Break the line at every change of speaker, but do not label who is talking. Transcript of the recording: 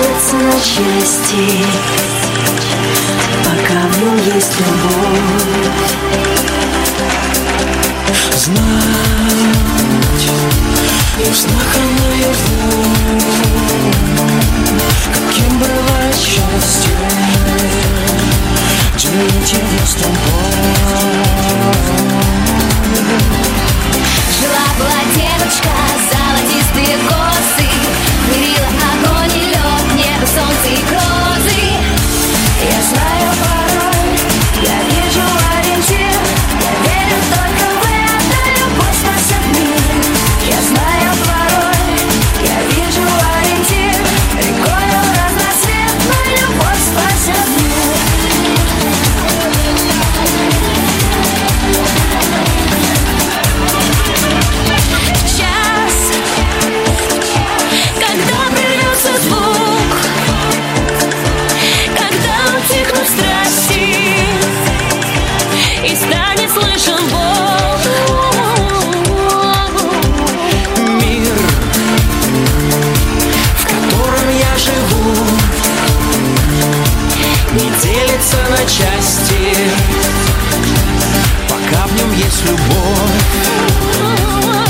делится на части, пока в нем есть любовь. Знать, и в снах она его, каким бывает счастье, делить его с тобой.
Жила-была девочка, золотистые косы, мирила огонь и лед, небо, солнце и грозы.
Я знаю пароль, я вижу ориентир, я верю только в это, любовь спасет мир. Я знаю пароль, я вижу ориентир, рекою разноцветной любовь спасет мир.
В час, когда прервется звук, когда утихнут страсти и станет слышен Бог,
Мир, в котором я живу, не делится на части, пока в нем есть любовь.